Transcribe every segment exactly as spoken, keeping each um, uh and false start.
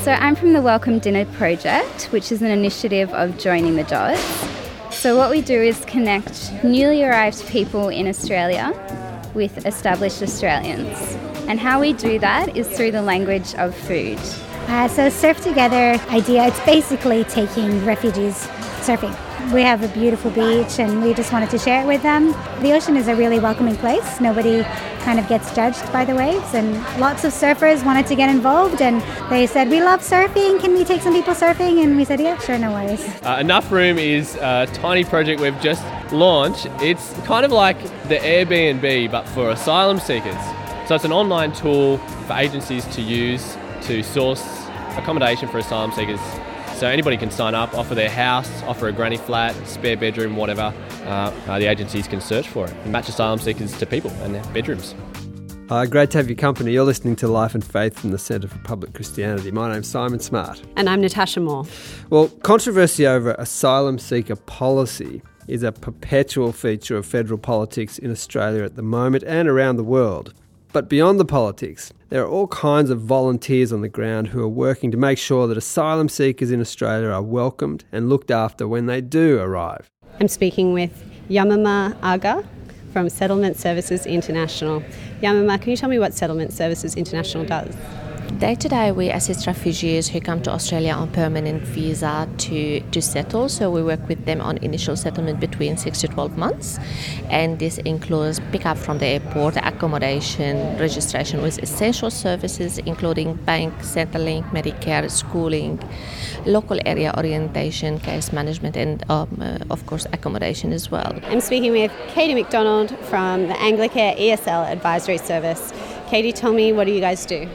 So I'm from the Welcome Dinner Project, which is an initiative of Joining the Dots. So what we do is connect newly arrived people in Australia with established Australians. And how we do that is through the language of food. Uh, so Surf Together idea, it's basically taking refugees surfing. We have a beautiful beach and we just wanted to share it with them. The ocean is a really welcoming place. Nobody kind of gets judged by the waves, and lots of surfers wanted to get involved and they said, we love surfing, can we take some people surfing? And we said, yeah, sure, no worries. Uh, Enough Room is a tiny project we've just launched. It's kind of like the Airbnb but for asylum seekers. So it's an online tool for agencies to use to source accommodation for asylum seekers. So anybody can sign up, offer their house, offer a granny flat, spare bedroom, whatever. Uh, uh, the agencies can search for it and match asylum seekers to people and their bedrooms. Hi, great to have your company. You're listening to Life and Faith from the Centre for Public Christianity. My name's Simon Smart. And I'm Natasha Moore. Well, controversy over asylum seeker policy is a perpetual feature of federal politics in Australia at the moment and around the world. But beyond the politics, there are all kinds of volunteers on the ground who are working to make sure that asylum seekers in Australia are welcomed and looked after when they do arrive. I'm speaking with Yamama Aga from Settlement Services International. Yamama, can you tell me what Settlement Services International does? Day to day, we assist refugees who come to Australia on permanent visa to, to settle. So we work with them on initial settlement between six to twelve months. And this includes pick up from the airport, accommodation, registration with essential services, including bank, Centrelink, Medicare, schooling, local area orientation, case management, and um, uh, of course accommodation as well. I'm speaking with Katie McDonald from the Anglicare E S L Advisory Service. Katie, tell me, what do you guys do?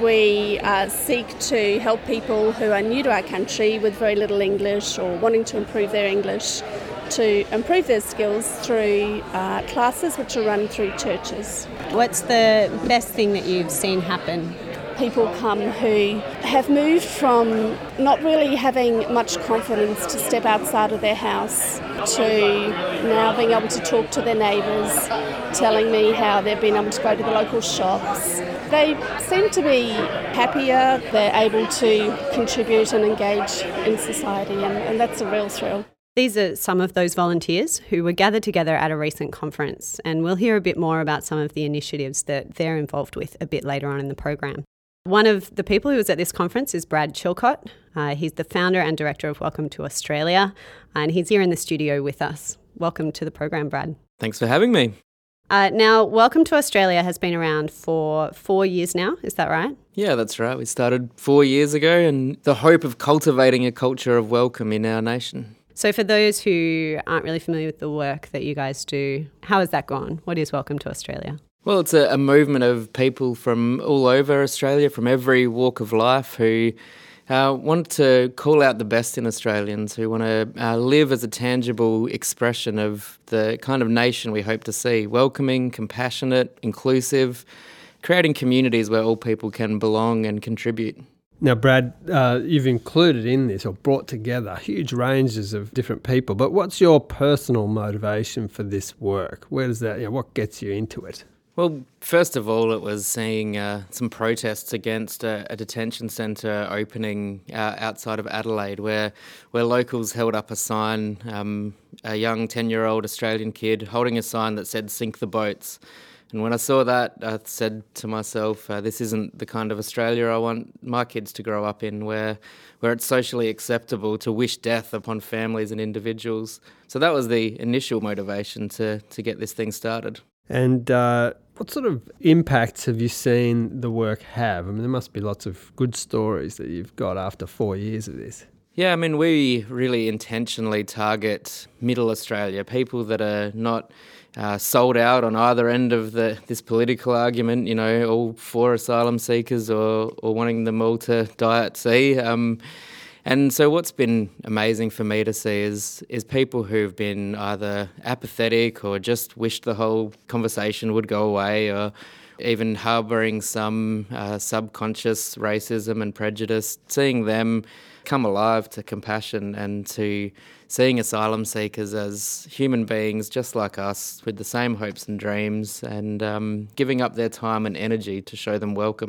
We uh, seek to help people who are new to our country with very little English or wanting to improve their English to improve their skills through uh, classes which are run through churches. What's the best thing that you've seen happen? People come who have moved from not really having much confidence to step outside of their house to now being able to talk to their neighbours, telling me how they've been able to go to the local shops. They seem to be happier, they're able to contribute and engage in society, and, and that's a real thrill. These are some of those volunteers who were gathered together at a recent conference, and we'll hear a bit more about some of the initiatives that they're involved with a bit later on in the program. One of the people who was at this conference is Brad Chilcott. Uh, he's the founder and director of Welcome to Australia, and he's here in the studio with us. Welcome to the program, Brad. Thanks for having me. Uh, now, Welcome to Australia has been around for four years now, is that right? Yeah, that's right. We started four years ago, and the hope of cultivating a culture of welcome in our nation. So for those who aren't really familiar with the work that you guys do, how has that gone? What is Welcome to Australia? Well, it's a, a movement of people from all over Australia, from every walk of life, who uh, want to call out the best in Australians, who want to uh, live as a tangible expression of the kind of nation we hope to see: welcoming, compassionate, inclusive, creating communities where all people can belong and contribute. Now, Brad, uh, you've included in this or brought together huge ranges of different people, but what's your personal motivation for this work? Where does that, you know, what gets you into it? Well, first of all, it was seeing uh, some protests against a, a detention centre opening uh, outside of Adelaide, where where locals held up a sign, um, a young ten-year-old Australian kid holding a sign that said "Sink the boats." And when I saw that, I said to myself, uh, this isn't the kind of Australia I want my kids to grow up in, where where it's socially acceptable to wish death upon families and individuals. So that was the initial motivation to, to get this thing started. And uh, what sort of impacts have you seen the work have? I mean, there must be lots of good stories that you've got after four years of this. Yeah, I mean, we really intentionally target middle Australia, people that are not uh, sold out on either end of the this political argument, you know, all for asylum seekers or, or wanting them all to die at sea. Um, and so what's been amazing for me to see is is people who've been either apathetic or just wished the whole conversation would go away, or even harbouring some uh, subconscious racism and prejudice, seeing them come alive to compassion and to seeing asylum seekers as human beings just like us with the same hopes and dreams, and um, giving up their time and energy to show them welcome.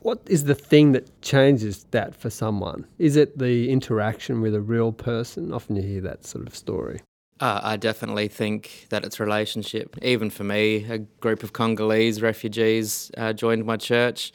What is the thing that changes that for someone? Is it the interaction with a real person? Often you hear that sort of story. Uh, I definitely think that it's relationship. Even for me, a group of Congolese refugees uh, joined my church,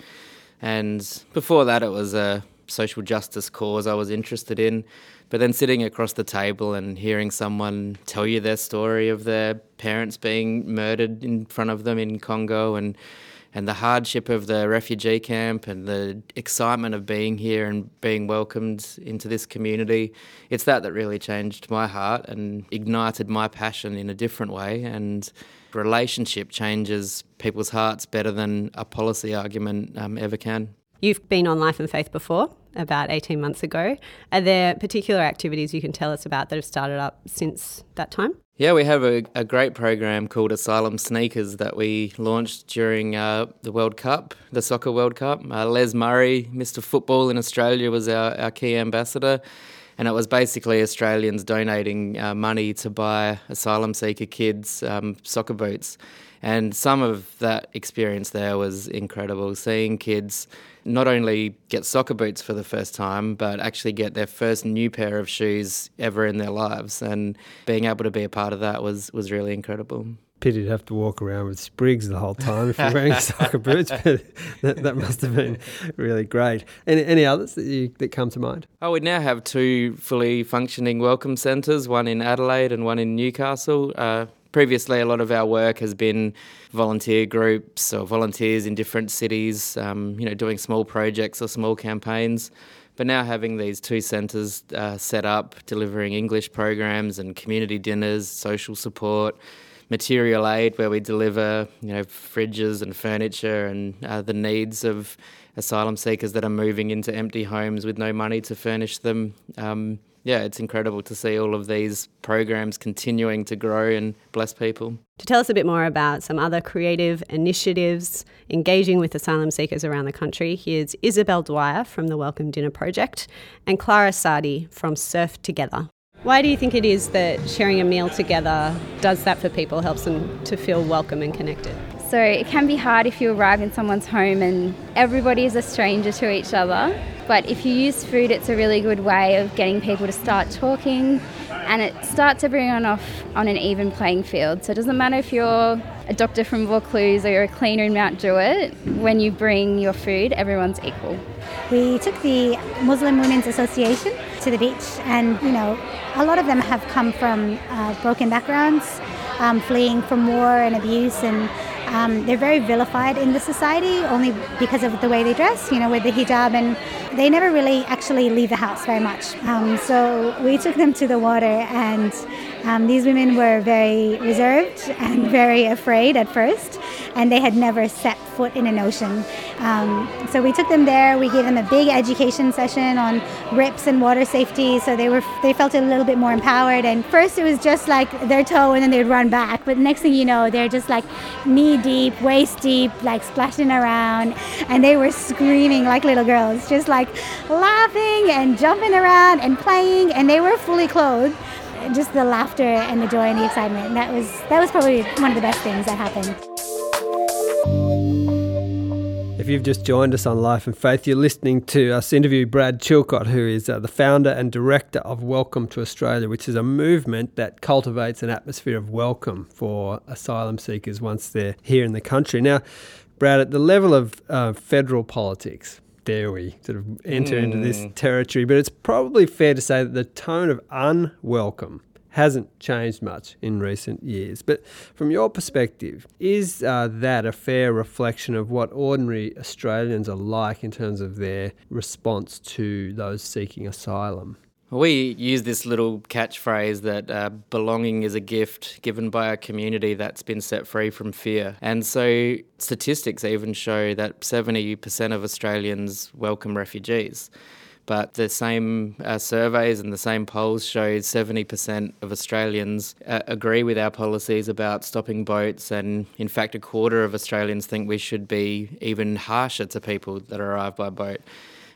and before that it was a social justice cause I was interested in. But then sitting across the table and hearing someone tell you their story of their parents being murdered in front of them in Congo, and and the hardship of the refugee camp and the excitement of being here and being welcomed into this community, it's that that really changed my heart and ignited my passion in a different way. And relationship changes people's hearts better than a policy argument um, ever can. You've been on Life and Faith before, about eighteen months ago. Are there particular activities you can tell us about that have started up since that time? Yeah, we have a, a great program called Asylum Sneakers that we launched during uh, the World Cup, the Soccer World Cup. Uh, Les Murray, Mister Football in Australia, was our, our key ambassador. And it was basically Australians donating uh, money to buy asylum seeker kids um, soccer boots. And some of that experience there was incredible, seeing kids not only get soccer boots for the first time, but actually get their first new pair of shoes ever in their lives. And being able to be a part of that was, was really incredible. Pity to have to walk around with sprigs the whole time if you're wearing soccer boots, but that, that must have been really great. Any, any others that, you, that come to mind? Oh, we now have two fully functioning welcome centres, one in Adelaide and one in Newcastle. Uh, Previously, a lot of our work has been volunteer groups or volunteers in different cities, um, you know, doing small projects or small campaigns. But now having these two centres uh, set up, delivering English programs and community dinners, social support, material aid where we deliver, you know, fridges and furniture and uh, the needs of asylum seekers that are moving into empty homes with no money to furnish them. Um, Yeah, it's incredible to see all of these programs continuing to grow and bless people. To tell us a bit more about some other creative initiatives engaging with asylum seekers around the country, here's Isabel Dwyer from the Welcome Dinner Project and Clara Sadi from Surf Together. Why do you think it is that sharing a meal together does that for people, helps them to feel welcome and connected? So it can be hard if you arrive in someone's home and everybody is a stranger to each other. But if you use food, it's a really good way of getting people to start talking, and it starts everyone off on an even playing field. So it doesn't matter if you're a doctor from Vaucluse or you're a cleaner in Mount Druitt, when you bring your food, everyone's equal. We took the Muslim Women's Association to the beach, and, you know, a lot of them have come from uh, broken backgrounds, um, fleeing from war and abuse, and Um, they're very vilified in the society only because of the way they dress, you know, with the hijab, and they never really actually leave the house very much. Um, so we took them to the water, and um, these women were very reserved and very afraid at first, and they had never set foot in an ocean. Um, so we took them there. We gave them a big education session on R I Ps and water safety, so they were they felt a little bit more empowered. And first it was just like their toe, and then they'd run back. But next thing you know, they're just like knee deep, waist deep, like splashing around, and they were screaming like little girls, just like laughing and jumping around and playing, and they were fully clothed. Just the laughter and the joy and the excitement. And that was that was probably one of the best things that happened. If you've just joined us on Life and Faith, you're listening to us interview Brad Chilcott, who is uh, the founder and director of Welcome to Australia, which is a movement that cultivates an atmosphere of welcome for asylum seekers once they're here in the country. Now, Brad, at the level of uh, federal politics, dare we sort of enter mm. into this territory, but it's probably fair to say that the tone of unwelcome hasn't changed much in recent years. But from your perspective, is uh, that a fair reflection of what ordinary Australians are like in terms of their response to those seeking asylum? We use this little catchphrase that uh, belonging is a gift given by a community that's been set free from fear. And so statistics even show that seventy percent of Australians welcome refugees. But the same uh, surveys and the same polls show seventy percent of Australians uh, agree with our policies about stopping boats, and in fact a quarter of Australians think we should be even harsher to people that arrive by boat.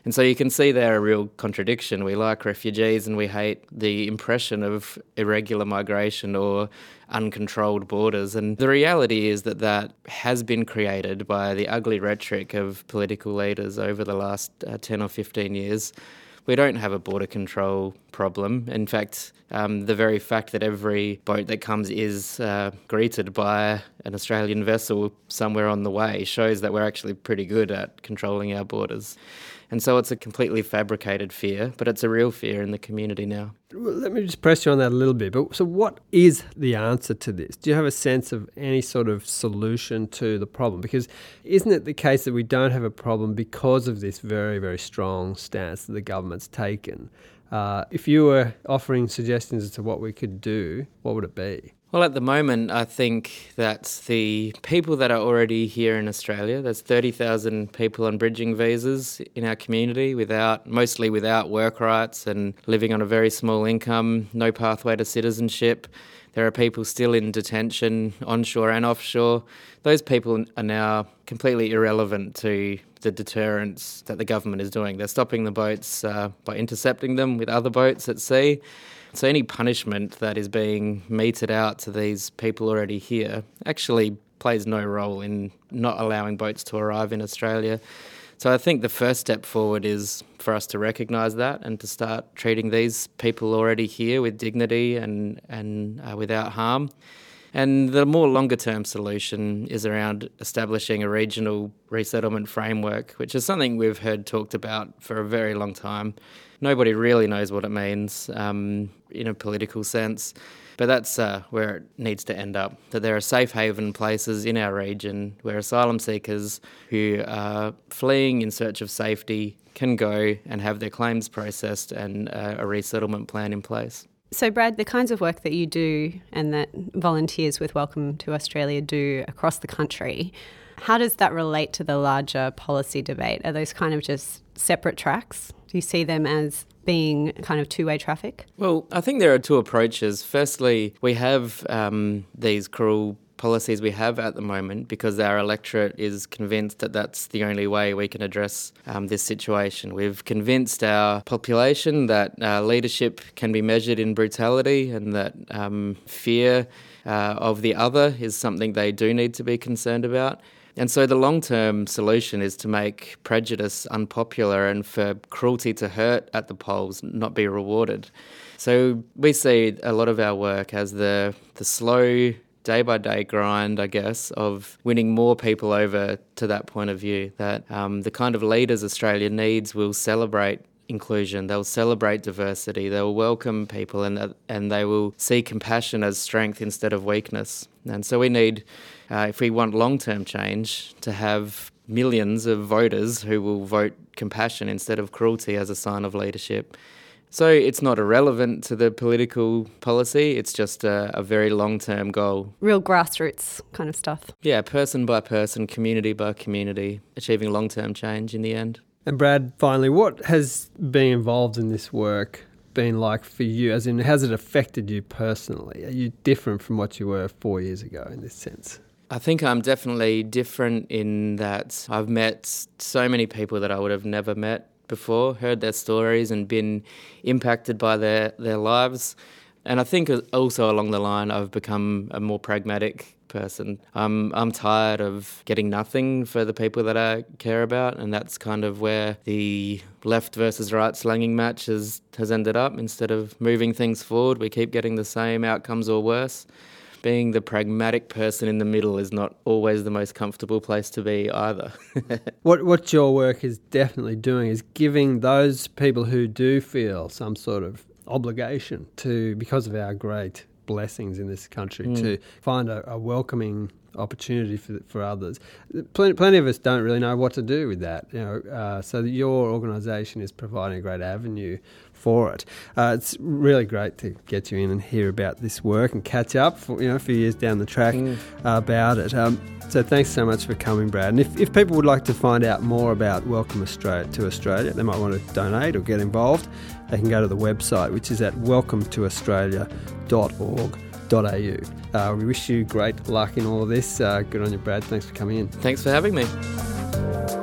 And so you can see there a real contradiction. We like refugees and we hate the impression of irregular migration or uncontrolled borders. And the reality is that that has been created by the ugly rhetoric of political leaders over the last uh, ten or fifteen years. We don't have a border control problem. In fact, um, the very fact that every boat that comes is uh, greeted by an Australian vessel somewhere on the way shows that we're actually pretty good at controlling our borders. And so it's a completely fabricated fear, but it's a real fear in the community now. Well, let me just press you on that a little bit. But so what is the answer to this? Do you have a sense of any sort of solution to the problem? Because isn't it the case that we don't have a problem because of this very, very strong stance that the government's taken? Uh, if you were offering suggestions as to what we could do, what would it be? Well, at the moment, I think that the people that are already here in Australia, there's thirty thousand people on bridging visas in our community, without mostly without work rights and living on a very small income, no pathway to citizenship. There are people still in detention, onshore and offshore. Those people are now completely irrelevant to the deterrence that the government is doing. They're stopping the boats uh, by intercepting them with other boats at sea. So any punishment that is being meted out to these people already here actually plays no role in not allowing boats to arrive in Australia. So I think the first step forward is for us to recognise that and to start treating these people already here with dignity and, and uh, without harm. And the more longer-term solution is around establishing a regional resettlement framework, which is something we've heard talked about for a very long time. Nobody really knows what it means um, in a political sense, but that's uh, where it needs to end up, that there are safe haven places in our region where asylum seekers who are fleeing in search of safety can go and have their claims processed and uh, a resettlement plan in place. So, Brad, the kinds of work that you do and that volunteers with Welcome to Australia do across the country, how does that relate to the larger policy debate? Are those kind of just separate tracks? Do you see them as being kind of two-way traffic? Well, I think there are two approaches. Firstly, we have um, these cruel policies we have at the moment because our electorate is convinced that that's the only way we can address um, this situation. We've convinced our population that uh, leadership can be measured in brutality and that um, fear uh, of the other is something they do need to be concerned about. And so the long-term solution is to make prejudice unpopular and for cruelty to hurt at the polls not be rewarded. So we see a lot of our work as the the slow day-by-day grind, I guess, of winning more people over to that point of view, that um, the kind of leaders Australia needs will celebrate inclusion, they'll celebrate diversity, they'll welcome people and and they will see compassion as strength instead of weakness. And so we need, uh, if we want long-term change, to have millions of voters who will vote compassion instead of cruelty as a sign of leadership. So it's not irrelevant to the political policy, it's just a, a very long-term goal. Real grassroots kind of stuff. Yeah, person by person, community by community, achieving long-term change in the end. And Brad, finally, what has being involved in this work been like for you? As in, has it affected you personally? Are you different from what you were four years ago in this sense? I think I'm definitely different in that I've met so many people that I would have never met before, heard their stories and been impacted by their, their lives. And I think also along the line I've become a more pragmatic person. I'm, I'm tired of getting nothing for the people that I care about, and that's kind of where the left versus right slanging match has, has ended up. Instead of moving things forward, we keep getting the same outcomes or worse. Being the pragmatic person in the middle is not always the most comfortable place to be either. What what your work is definitely doing is giving those people who do feel some sort of obligation to, because of our great blessings in this country, mm. to find a, a welcoming opportunity for for others. Plenty, plenty of us don't really know what to do with that. You know, uh, so your organisation is providing a great avenue for it. Uh, it's really great to get you in and hear about this work and catch up for, you know, a few years down the track mm. uh, about it. Um, so thanks so much for coming, Brad. And if, if people would like to find out more about Welcome Australia to Australia, they might want to donate or get involved, they can go to the website, which is at welcome to australia dot org dot a u. Uh, we wish you great luck in all of this. Uh, good on you, Brad. Thanks for coming in. Thanks for having me.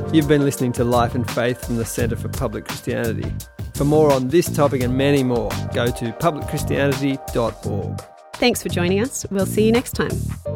You've been listening to Life and Faith from the Centre for Public Christianity. For more on this topic and many more, go to public christianity dot org. Thanks for joining us. We'll see you next time.